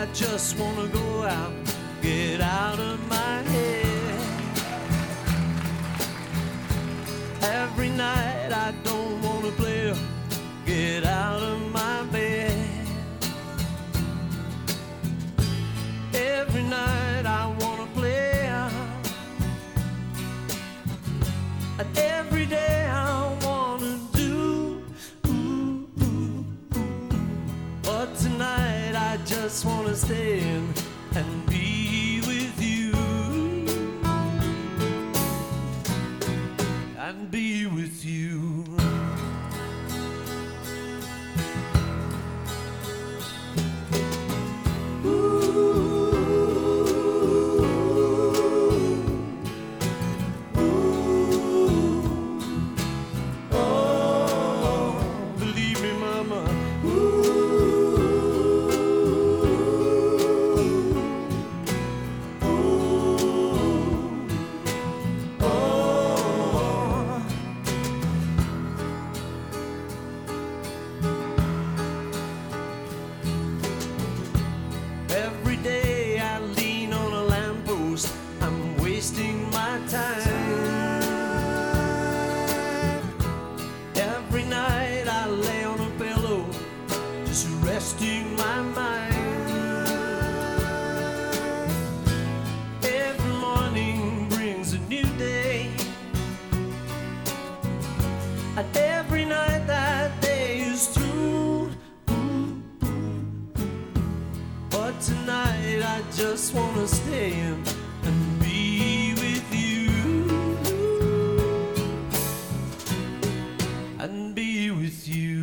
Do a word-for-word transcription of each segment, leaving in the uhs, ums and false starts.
just wanna go out, get out of my head. Every night I don't wanna play, get out of my bed. Every night I wanna play, and every day I wanna do. Ooh, ooh, ooh. But tonight I just wanna stay in and be with you, and be with you. Every day I lean on a lamppost, I'm wasting my time. Every night I lay on a pillow, just resting my mind. Every morning brings a new day, and every night that day is through. But tonight I just wanna stay in and be with you, and be with you.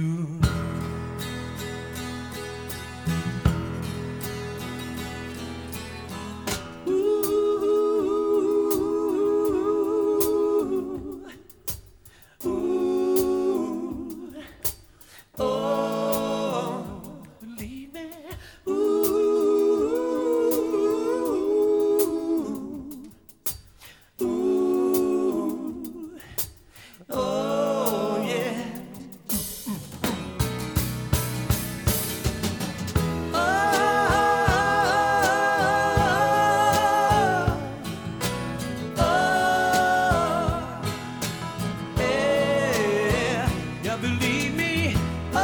Believe me, oh,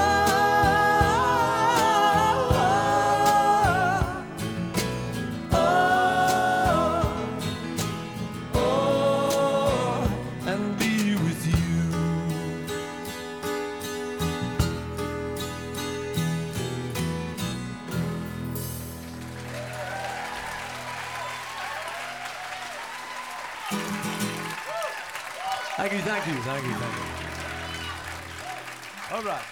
oh, oh, oh, and be with you. Thank you, thank you, thank you, thank you. All right.